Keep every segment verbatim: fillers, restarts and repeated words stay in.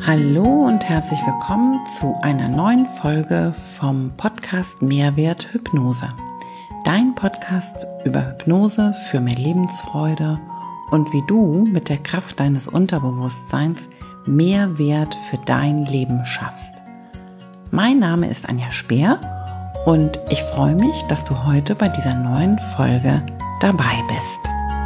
Hallo und herzlich willkommen zu einer neuen Folge vom Podcast Mehrwert Hypnose. Dein Podcast über Hypnose für mehr Lebensfreude und wie du mit der Kraft deines Unterbewusstseins mehr Wert für dein Leben schaffst. Mein Name ist Anja Speer und ich freue mich, dass du heute bei dieser neuen Folge dabei bist.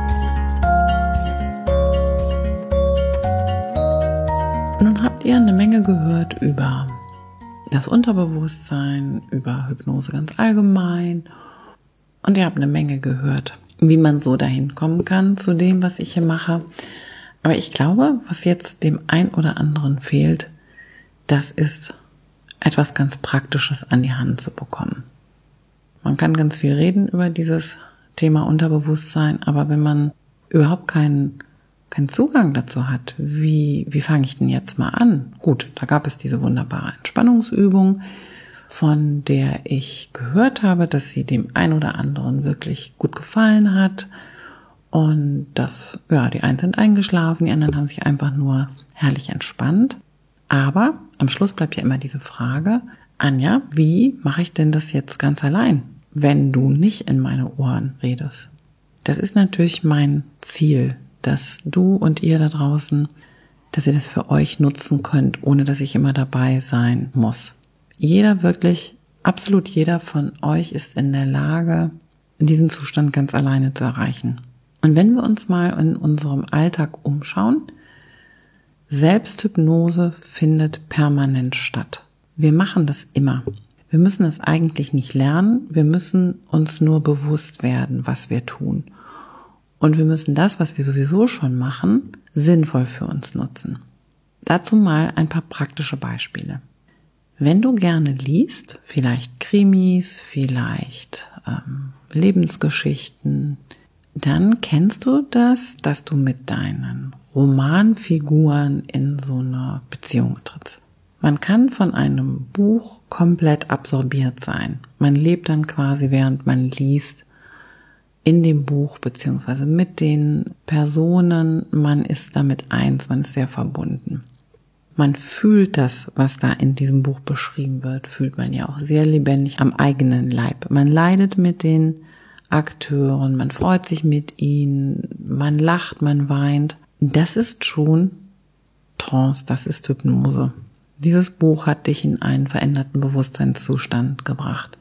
Nun habt ihr eine Menge gehört über das Unterbewusstsein, über Hypnose ganz allgemein und ihr habt eine Menge gehört, wie man so dahin kommen kann zu dem, was ich hier mache. Aber ich glaube, was jetzt dem ein oder anderen fehlt, das ist etwas ganz Praktisches an die Hand zu bekommen. Man kann ganz viel reden über dieses Thema Unterbewusstsein, aber wenn man überhaupt keinen keinen Zugang dazu hat, wie, wie fange ich denn jetzt mal an? Gut, da gab es diese wunderbare Entspannungsübung, von der ich gehört habe, dass sie dem ein oder anderen wirklich gut gefallen hat. Und das, ja, die einen sind eingeschlafen, die anderen haben sich einfach nur herrlich entspannt. Aber am Schluss bleibt ja immer diese Frage, Anja, wie mache ich denn das jetzt ganz allein, wenn du nicht in meine Ohren redest? Das ist natürlich mein Ziel, dass du und ihr da draußen, dass ihr das für euch nutzen könnt, ohne dass ich immer dabei sein muss. Jeder, wirklich, absolut jeder von euch ist in der Lage, diesen Zustand ganz alleine zu erreichen. Und wenn wir uns mal in unserem Alltag umschauen, Selbsthypnose findet permanent statt. Wir machen das immer. Wir müssen es eigentlich nicht lernen, wir müssen uns nur bewusst werden, was wir tun. Und wir müssen das, was wir sowieso schon machen, sinnvoll für uns nutzen. Dazu mal ein paar praktische Beispiele. Wenn du gerne liest, vielleicht Krimis, vielleicht ähm, Lebensgeschichten, dann kennst du das, dass du mit deinen Romanfiguren in so eine Beziehung trittst. Man kann von einem Buch komplett absorbiert sein. Man lebt dann quasi, während man liest, in dem Buch beziehungsweise mit den Personen, man ist damit eins, man ist sehr verbunden. Man fühlt das, was da in diesem Buch beschrieben wird, fühlt man ja auch sehr lebendig am eigenen Leib. Man leidet mit den Akteuren, man freut sich mit ihnen, man lacht, man weint. Das ist schon Trance, das ist Hypnose. Dieses Buch hat dich in einen veränderten Bewusstseinszustand gebracht.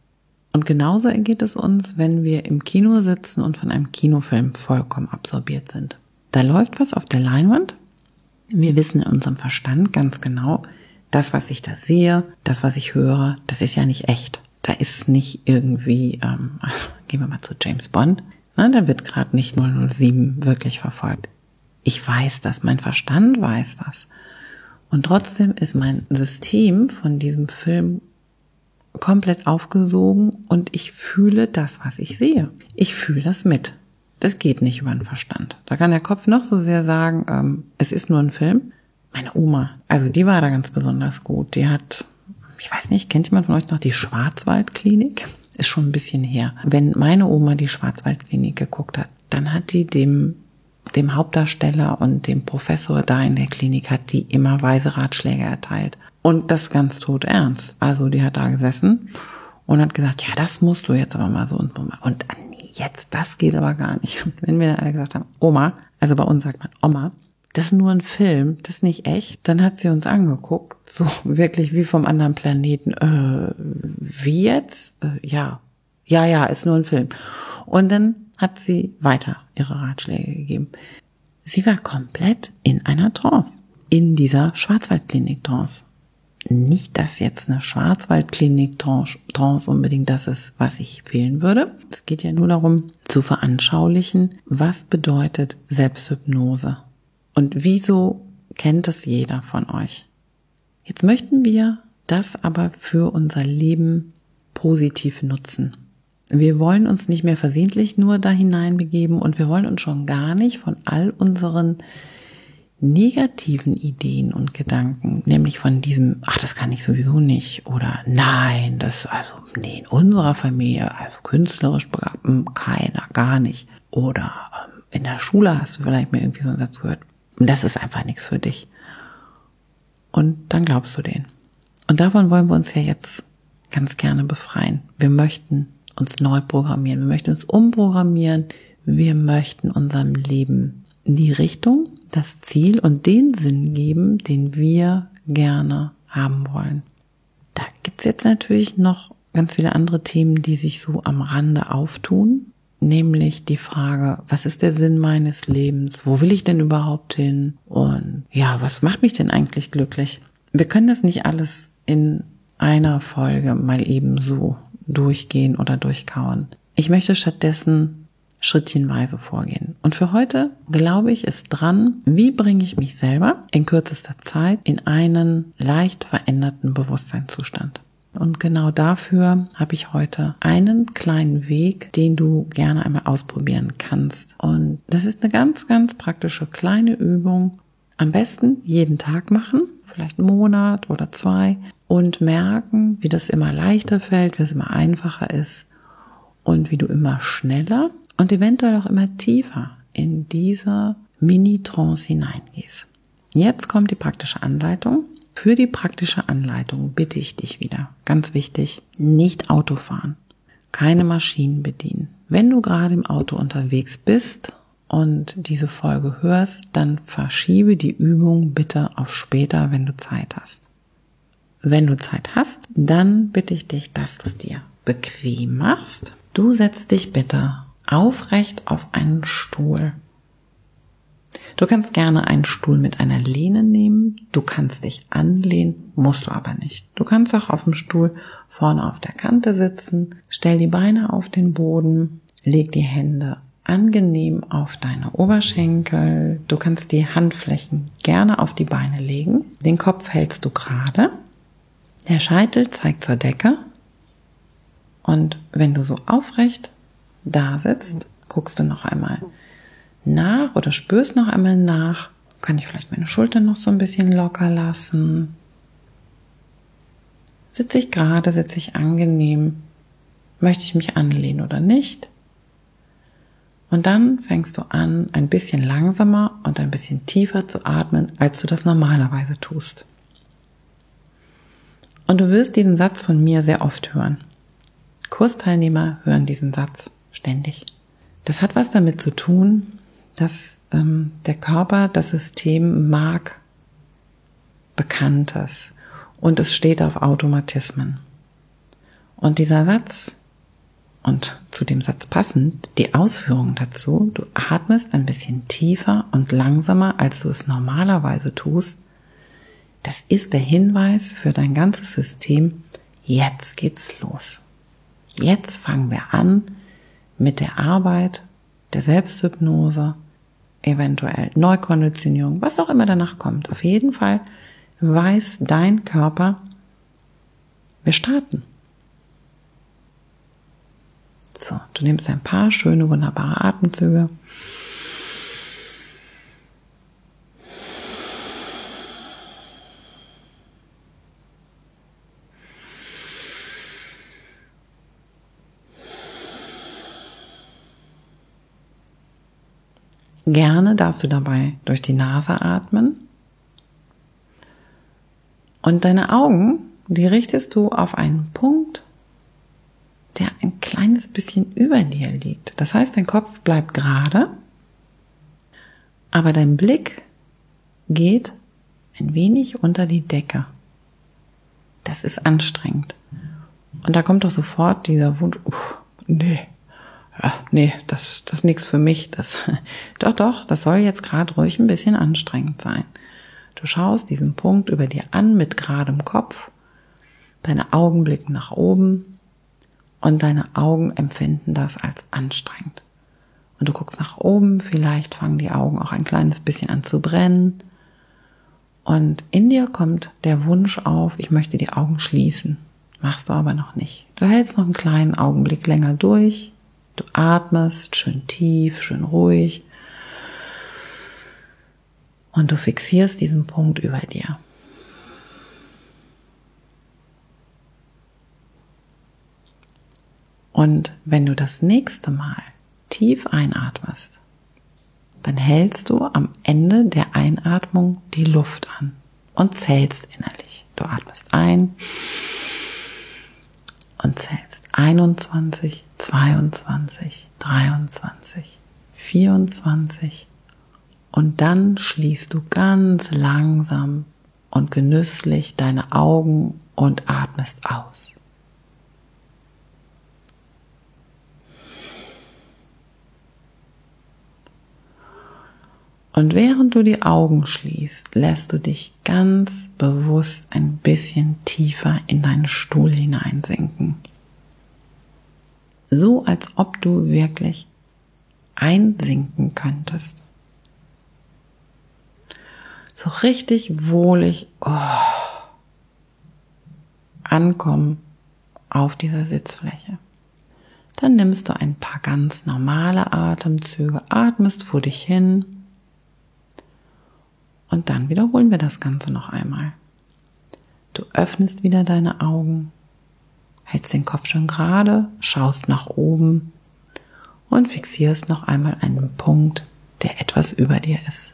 Und genauso ergeht es uns, wenn wir im Kino sitzen und von einem Kinofilm vollkommen absorbiert sind. Da läuft was auf der Leinwand. Wir wissen in unserem Verstand ganz genau, das, was ich da sehe, das, was ich höre, das ist ja nicht echt. Da ist nicht irgendwie, ähm, also gehen wir mal zu James Bond, ne, da wird gerade nicht null null sieben wirklich verfolgt. Ich weiß das, mein Verstand weiß das. Und trotzdem ist mein System von diesem Film komplett aufgesogen und ich fühle das, was ich sehe. Ich fühle das mit. Das geht nicht über den Verstand. Da kann der Kopf noch so sehr sagen, ähm, es ist nur ein Film. Meine Oma, also die war da ganz besonders gut. Die hat, ich weiß nicht, kennt jemand von euch noch die Schwarzwaldklinik? Ist schon ein bisschen her. Wenn meine Oma die Schwarzwaldklinik geguckt hat, dann hat die dem dem Hauptdarsteller und dem Professor da in der Klinik hat die immer weise Ratschläge erteilt. Und das ganz todernst. Also die hat da gesessen und hat gesagt, ja, das musst du jetzt aber mal so und so machen. Und jetzt, das geht aber gar nicht. Und wenn wir dann alle gesagt haben, Oma, also bei uns sagt man Oma, das ist nur ein Film, das ist nicht echt, dann hat sie uns angeguckt, so wirklich wie vom anderen Planeten. Äh, wie jetzt? Äh, ja, ja, ja, ist nur ein Film. Und dann hat sie weiter ihre Ratschläge gegeben. Sie war komplett in einer Trance, in dieser Schwarzwaldklinik-Trance. Nicht, dass jetzt eine Schwarzwaldklinik-Trance unbedingt das ist, was ich empfehlen würde. Es geht ja nur darum, zu veranschaulichen, was bedeutet Selbsthypnose und wieso kennt es jeder von euch. Jetzt möchten wir das aber für unser Leben positiv nutzen. Wir wollen uns nicht mehr versehentlich nur da hineinbegeben und wir wollen uns schon gar nicht von all unseren negativen Ideen und Gedanken, nämlich von diesem, ach, das kann ich sowieso nicht oder nein, das, also, nee, in unserer Familie, also künstlerisch begabt, keiner, gar nicht. Oder ähm, in der Schule hast du vielleicht mal irgendwie so einen Satz gehört, das ist einfach nichts für dich. und dann glaubst du denen. Und davon wollen wir uns ja jetzt ganz gerne befreien. Wir möchten uns neu programmieren, wir möchten uns umprogrammieren, wir möchten unserem Leben die Richtung, das Ziel und den Sinn geben, den wir gerne haben wollen. Da gibt's jetzt natürlich noch ganz viele andere Themen, die sich so am Rande auftun, nämlich die Frage, was ist der Sinn meines Lebens? Wo will ich denn überhaupt hin? Und ja, was macht mich denn eigentlich glücklich? Wir können das nicht alles in einer Folge mal eben so durchgehen oder durchkauen. Ich möchte stattdessen schrittchenweise vorgehen. Und für heute, glaube ich, ist dran, wie bringe ich mich selber in kürzester Zeit in einen leicht veränderten Bewusstseinszustand. Und genau dafür habe ich heute einen kleinen Weg, den du gerne einmal ausprobieren kannst. Und das ist eine ganz, ganz praktische kleine Übung. Am besten jeden Tag machen, vielleicht einen Monat oder zwei, und merken, wie das immer leichter fällt, wie es immer einfacher ist und wie du immer schneller und eventuell auch immer tiefer in diese Mini-Trance hineingehst. Jetzt kommt die praktische Anleitung. Für die praktische Anleitung bitte ich dich wieder, ganz wichtig, nicht Auto fahren, keine Maschinen bedienen. Wenn du gerade im Auto unterwegs bist und diese Folge hörst, dann verschiebe die Übung bitte auf später, wenn du Zeit hast. Wenn du Zeit hast, dann bitte ich dich, dass du es dir bequem machst. Du setzt dich bitte aufrecht auf einen Stuhl. Du kannst gerne einen Stuhl mit einer Lehne nehmen. Du kannst dich anlehnen, musst du aber nicht. Du kannst auch auf dem Stuhl vorne auf der Kante sitzen. Stell die Beine auf den Boden. Leg die Hände angenehm auf deine Oberschenkel. Du kannst die Handflächen gerne auf die Beine legen. Den Kopf hältst du gerade. Der Scheitel zeigt zur Decke. Und wenn du so aufrecht da sitzt, guckst du noch einmal nach oder spürst noch einmal nach. Kann ich vielleicht meine Schultern noch so ein bisschen locker lassen? Sitze ich gerade, sitze ich angenehm? Möchte ich mich anlehnen oder nicht? Und dann fängst du an, ein bisschen langsamer und ein bisschen tiefer zu atmen, als du das normalerweise tust. Und du wirst diesen Satz von mir sehr oft hören. Kursteilnehmer hören diesen Satz ständig. Das hat was damit zu tun, dass ähm, der Körper, das System mag Bekanntes und es steht auf Automatismen. Und dieser Satz und zu dem Satz passend die Ausführung dazu, du atmest ein bisschen tiefer und langsamer, als du es normalerweise tust, das ist der Hinweis für dein ganzes System, jetzt geht's los. Jetzt fangen wir an mit der Arbeit, der Selbsthypnose, eventuell Neukonditionierung, was auch immer danach kommt. Auf jeden Fall weiß dein Körper, wir starten. So, du nimmst ein paar schöne, wunderbare Atemzüge. Gerne darfst du dabei durch die Nase atmen. Und deine Augen, die richtest du auf einen Punkt, der ein kleines bisschen über dir liegt. Das heißt, dein Kopf bleibt gerade, aber dein Blick geht ein wenig unter die Decke. Das ist anstrengend. Und da kommt doch sofort dieser Wunsch, uff, nee. Ja, nee, das, das ist nichts für mich. Das, doch, doch, das soll jetzt gerade ruhig ein bisschen anstrengend sein. Du schaust diesen Punkt über dir an mit geradem Kopf, deine Augen blicken nach oben und deine Augen empfinden das als anstrengend. Und du guckst nach oben, vielleicht fangen die Augen auch ein kleines bisschen an zu brennen. Und in dir kommt der Wunsch auf, ich möchte die Augen schließen. Machst du aber noch nicht. Du hältst noch einen kleinen Augenblick länger durch. Du atmest schön tief, schön ruhig und du fixierst diesen Punkt über dir. Und wenn du das nächste Mal tief einatmest, dann hältst du am Ende der Einatmung die Luft an und zählst innerlich. Du atmest ein und zählst einundzwanzig, zweiundzwanzig, dreiundzwanzig, vierundzwanzig und dann schließt du ganz langsam und genüsslich deine Augen und atmest aus. Und während du die Augen schließt, lässt du dich ganz bewusst ein bisschen tiefer in deinen Stuhl hineinsinken. So als ob du wirklich einsinken könntest. So richtig wohlig oh, ankommen auf dieser Sitzfläche. Dann nimmst du ein paar ganz normale Atemzüge, atmest vor dich hin. Und dann wiederholen wir das Ganze noch einmal. Du öffnest wieder deine Augen, hältst den Kopf schön gerade, schaust nach oben und fixierst noch einmal einen Punkt, der etwas über dir ist.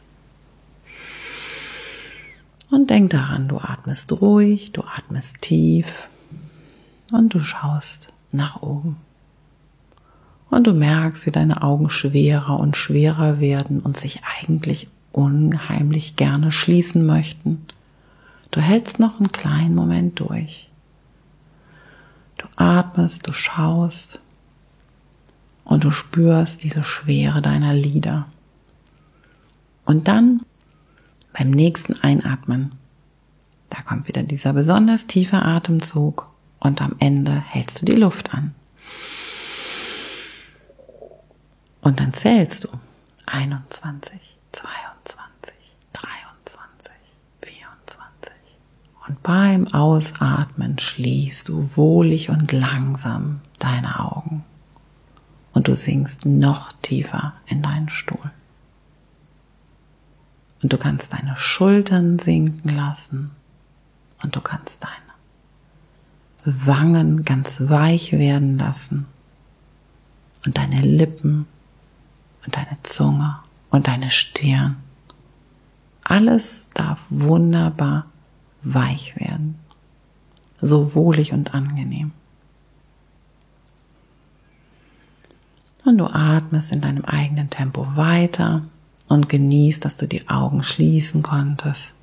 Und denk daran, du atmest ruhig, du atmest tief und du schaust nach oben. Und du merkst, wie deine Augen schwerer und schwerer werden und sich eigentlich unheimlich gerne schließen möchten. Du hältst noch einen kleinen Moment durch. Du atmest, du schaust und du spürst diese Schwere deiner Lider. Und dann beim nächsten Einatmen, da kommt wieder dieser besonders tiefe Atemzug und am Ende hältst du die Luft an. Und dann zählst du einundzwanzig, zweiundzwanzig, dreiundzwanzig, vierundzwanzig. Und beim Ausatmen schließt du wohlig und langsam deine Augen. Und du sinkst noch tiefer in deinen Stuhl. Und du kannst deine Schultern sinken lassen. Und du kannst deine Wangen ganz weich werden lassen. Und deine Lippen und deine Zunge und deine Stirn. Alles darf wunderbar weich werden. So wohlig und angenehm. Und du atmest in deinem eigenen Tempo weiter und genießt, dass du die Augen schließen konntest.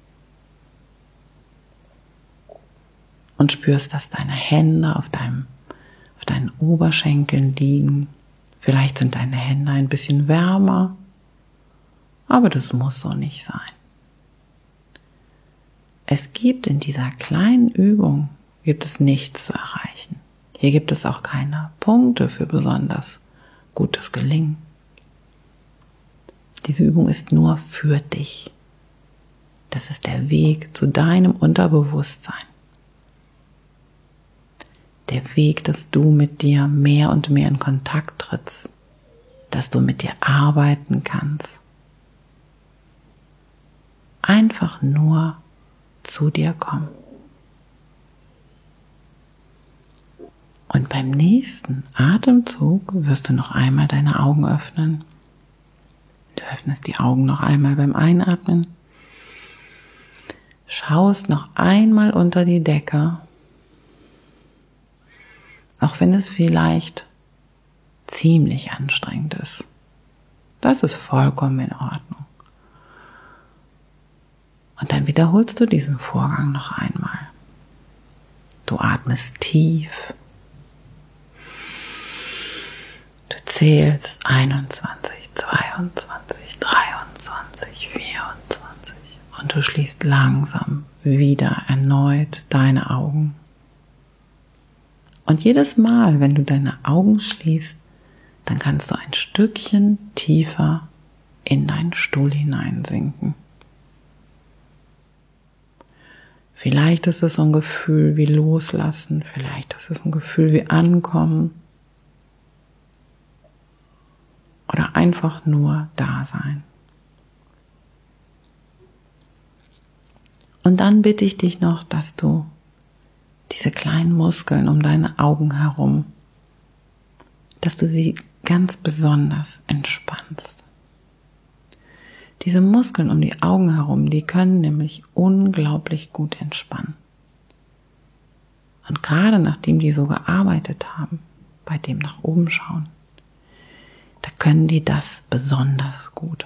Und spürst, dass deine Hände auf deinem, auf deinen Oberschenkeln liegen. Vielleicht sind deine Hände ein bisschen wärmer, aber das muss so nicht sein. Es gibt in dieser kleinen Übung, gibt es nichts zu erreichen. Hier gibt es auch keine Punkte für besonders gutes Gelingen. Diese Übung ist nur für dich. Das ist der Weg zu deinem Unterbewusstsein. Der Weg, dass du mit dir mehr und mehr in Kontakt trittst, dass du mit dir arbeiten kannst. Einfach nur zu dir kommen. Und beim nächsten Atemzug wirst du noch einmal deine Augen öffnen. Du öffnest die Augen noch einmal beim Einatmen. Schaust noch einmal unter die Decke. Auch wenn es vielleicht ziemlich anstrengend ist. Das ist vollkommen in Ordnung. Und dann wiederholst du diesen Vorgang noch einmal. Du atmest tief. Du zählst einundzwanzig, zweiundzwanzig, dreiundzwanzig, vierundzwanzig. Und du schließt langsam wieder erneut deine Augen. Und jedes Mal, wenn du deine Augen schließt, dann kannst du ein Stückchen tiefer in deinen Stuhl hineinsinken. Vielleicht ist es so ein Gefühl wie Loslassen, vielleicht ist es ein Gefühl wie Ankommen oder einfach nur da sein. Und dann bitte ich dich noch, dass du diese kleinen Muskeln um deine Augen herum, dass du sie ganz besonders entspannst. Diese Muskeln um die Augen herum, die können nämlich unglaublich gut entspannen. Und gerade nachdem die so gearbeitet haben, bei dem nach oben schauen, da können die das besonders gut.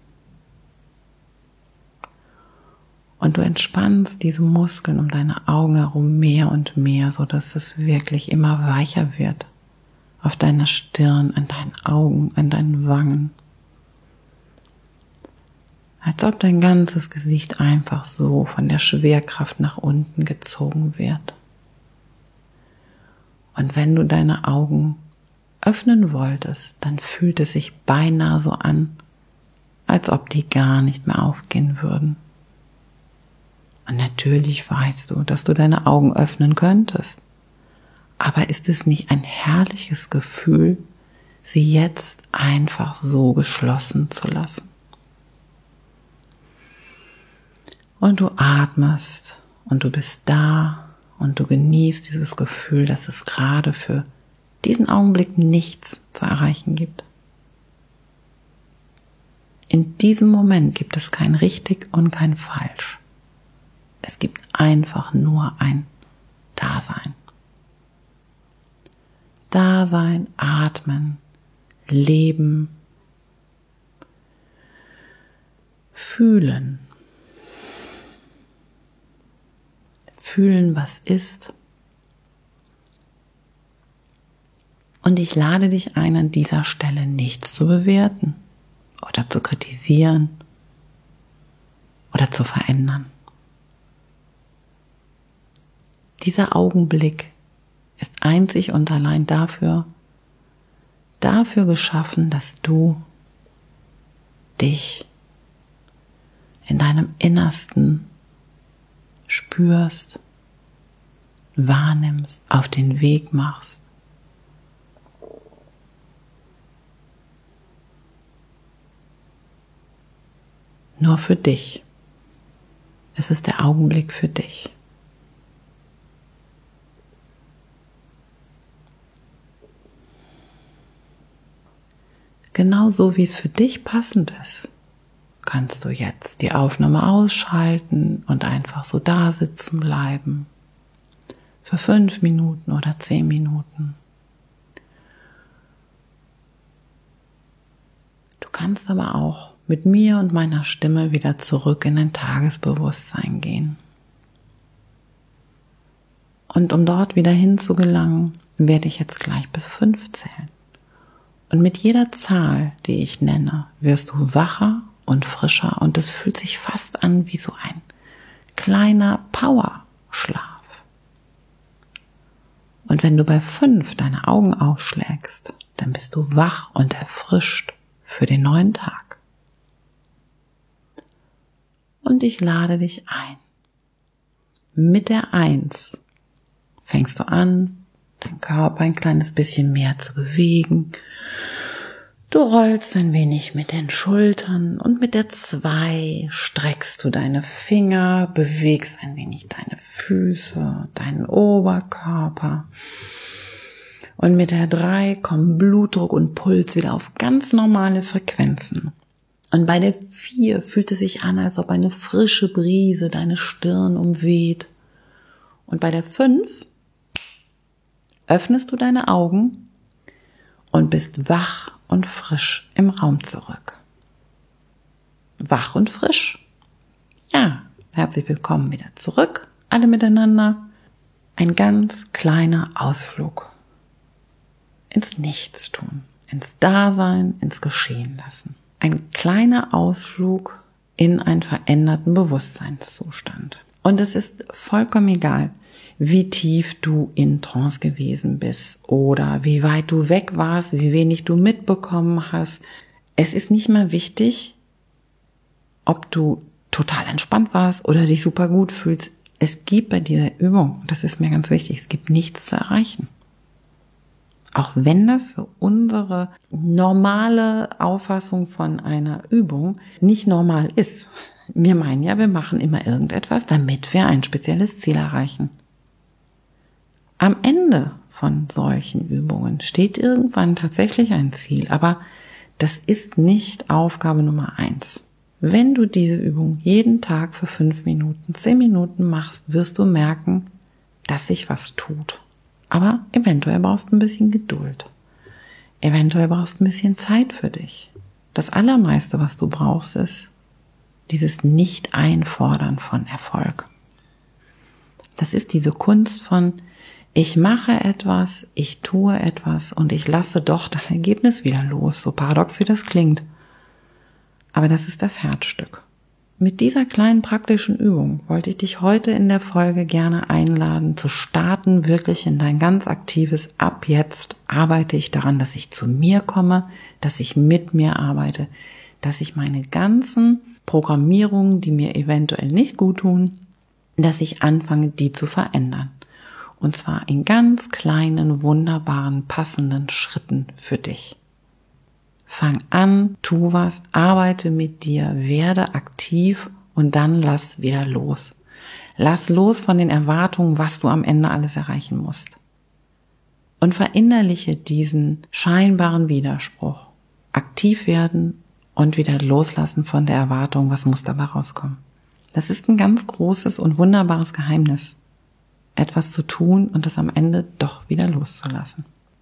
Und du entspannst diese Muskeln um deine Augen herum mehr und mehr, so dass es wirklich immer weicher wird. Auf deiner Stirn, an deinen Augen, an deinen Wangen. Als ob dein ganzes Gesicht einfach so von der Schwerkraft nach unten gezogen wird. Und wenn du deine Augen öffnen wolltest, dann fühlt es sich beinahe so an, als ob die gar nicht mehr aufgehen würden. Und natürlich weißt du, dass du deine Augen öffnen könntest. Aber ist es nicht ein herrliches Gefühl, sie jetzt einfach so geschlossen zu lassen? Und du atmest und du bist da und du genießt dieses Gefühl, dass es gerade für diesen Augenblick nichts zu erreichen gibt. In diesem Moment gibt es kein richtig und kein falsch. Es gibt einfach nur ein Dasein. Dasein, atmen, leben, fühlen. Fühlen, was ist. Und ich lade dich ein, an dieser Stelle nichts zu bewerten oder zu kritisieren oder zu verändern. Dieser Augenblick ist einzig und allein dafür, dafür geschaffen, dass du dich in deinem Innersten spürst, wahrnimmst, auf den Weg machst. Nur für dich. Es ist der Augenblick für dich. Genauso wie es für dich passend ist, kannst du jetzt die Aufnahme ausschalten und einfach so da sitzen bleiben. Für fünf Minuten oder zehn Minuten. Du kannst aber auch mit mir und meiner Stimme wieder zurück in dein Tagesbewusstsein gehen. Und um dort wieder hinzugelangen, werde ich jetzt gleich bis fünf zählen. Und mit jeder Zahl, die ich nenne, wirst du wacher und frischer und es fühlt sich fast an wie so ein kleiner Powerschlaf. Und wenn du bei fünf deine Augen aufschlägst, dann bist du wach und erfrischt für den neuen Tag. Und ich lade dich ein. Mit der Eins fängst du an, deinen Körper ein kleines bisschen mehr zu bewegen. Du rollst ein wenig mit den Schultern und mit der Zwei streckst du deine Finger, bewegst ein wenig deine Füße, deinen Oberkörper. Und mit der Drei kommen Blutdruck und Puls wieder auf ganz normale Frequenzen. Und bei der Vier fühlt es sich an, als ob eine frische Brise deine Stirn umweht. Und bei der Fünf öffnest du deine Augen und bist wach und frisch im Raum zurück. Wach und frisch? Ja, herzlich willkommen wieder zurück, alle miteinander. Ein ganz kleiner Ausflug ins Nichtstun, ins Dasein, ins Geschehen lassen. Ein kleiner Ausflug in einen veränderten Bewusstseinszustand. Und es ist vollkommen egal, wie tief du in Trance gewesen bist oder wie weit du weg warst, wie wenig du mitbekommen hast. Es ist nicht mehr wichtig, ob du total entspannt warst oder dich super gut fühlst. Es gibt bei dieser Übung, das ist mir ganz wichtig, es gibt nichts zu erreichen. Auch wenn das für unsere normale Auffassung von einer Übung nicht normal ist. Wir meinen ja, wir machen immer irgendetwas, damit wir ein spezielles Ziel erreichen. Am Ende von solchen Übungen steht irgendwann tatsächlich ein Ziel, aber das ist nicht Aufgabe Nummer eins. Wenn du diese Übung jeden Tag für fünf Minuten, zehn Minuten machst, wirst du merken, dass sich was tut. Aber eventuell brauchst du ein bisschen Geduld. Eventuell brauchst du ein bisschen Zeit für dich. Das Allermeiste, was du brauchst, ist dieses Nicht-Einfordern von Erfolg. Das ist diese Kunst von, ich mache etwas, ich tue etwas und ich lasse doch das Ergebnis wieder los, so paradox wie das klingt. Aber das ist das Herzstück. Mit dieser kleinen praktischen Übung wollte ich dich heute in der Folge gerne einladen, zu starten, wirklich in dein ganz aktives Ab jetzt arbeite ich daran, dass ich zu mir komme, dass ich mit mir arbeite, dass ich meine ganzen Programmierungen, die mir eventuell nicht gut tun, dass ich anfange, die zu verändern. Und zwar in ganz kleinen, wunderbaren, passenden Schritten für dich. Fang an, tu was, arbeite mit dir, werde aktiv und dann lass wieder los. Lass los von den Erwartungen, was du am Ende alles erreichen musst. Und verinnerliche diesen scheinbaren Widerspruch. Aktiv werden und wieder loslassen von der Erwartung, was muss dabei rauskommen. Das ist ein ganz großes und wunderbares Geheimnis, etwas zu tun und es am Ende doch wieder loszulassen.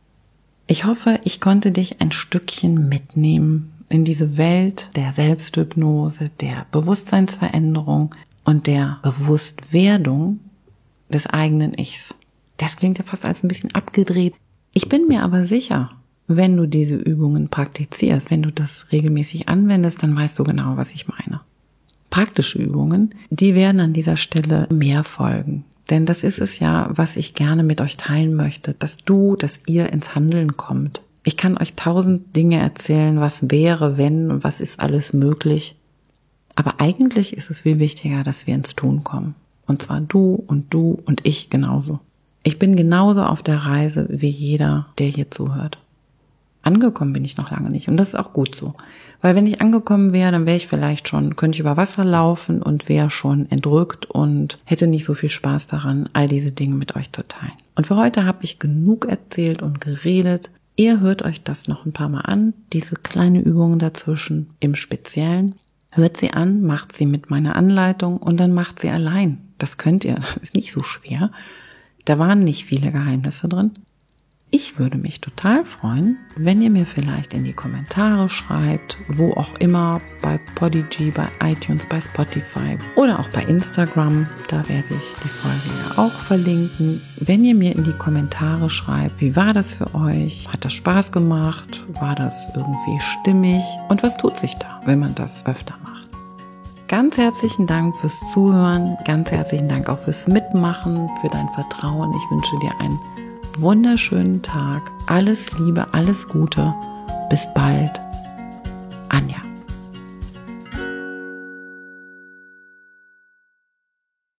Ich hoffe, ich konnte dich ein Stückchen mitnehmen in diese Welt der Selbsthypnose, der Bewusstseinsveränderung und der Bewusstwerdung des eigenen Ichs. Das klingt ja fast als ein bisschen abgedreht. Ich bin mir aber sicher, wenn du diese Übungen praktizierst, wenn du das regelmäßig anwendest, dann weißt du genau, was ich meine. Praktische Übungen, die werden an dieser Stelle mehr folgen. Denn das ist es ja, was ich gerne mit euch teilen möchte, dass du, dass ihr ins Handeln kommt. Ich kann euch tausend Dinge erzählen, was wäre, wenn und was ist alles möglich. Aber eigentlich ist es viel wichtiger, dass wir ins Tun kommen. Und zwar du und du und ich genauso. Ich bin genauso auf der Reise wie jeder, der hier zuhört. Angekommen bin ich noch lange nicht und das ist auch gut so. Weil wenn ich angekommen wäre, dann wäre ich vielleicht schon, könnte ich über Wasser laufen und wäre schon entrückt und hätte nicht so viel Spaß daran, all diese Dinge mit euch zu teilen. Und für heute habe ich genug erzählt und geredet. Ihr hört euch das noch ein paar Mal an, diese kleine Übungen dazwischen im Speziellen. Hört sie an, macht sie mit meiner Anleitung und dann macht sie allein. Das könnt ihr, das ist nicht so schwer. Da waren nicht viele Geheimnisse drin. Ich würde mich total freuen, wenn ihr mir vielleicht in die Kommentare schreibt, wo auch immer, bei Podigy, bei iTunes, bei Spotify oder auch bei Instagram. Da werde ich die Folge ja auch verlinken. Wenn ihr mir in die Kommentare schreibt, wie war das für euch? Hat das Spaß gemacht? War das irgendwie stimmig? Und was tut sich da, wenn man das öfter macht? Ganz herzlichen Dank fürs Zuhören, ganz herzlichen Dank auch fürs Mitmachen, für dein Vertrauen. Ich wünsche dir einen wunderschönen Tag. Alles Liebe, alles Gute. Bis bald.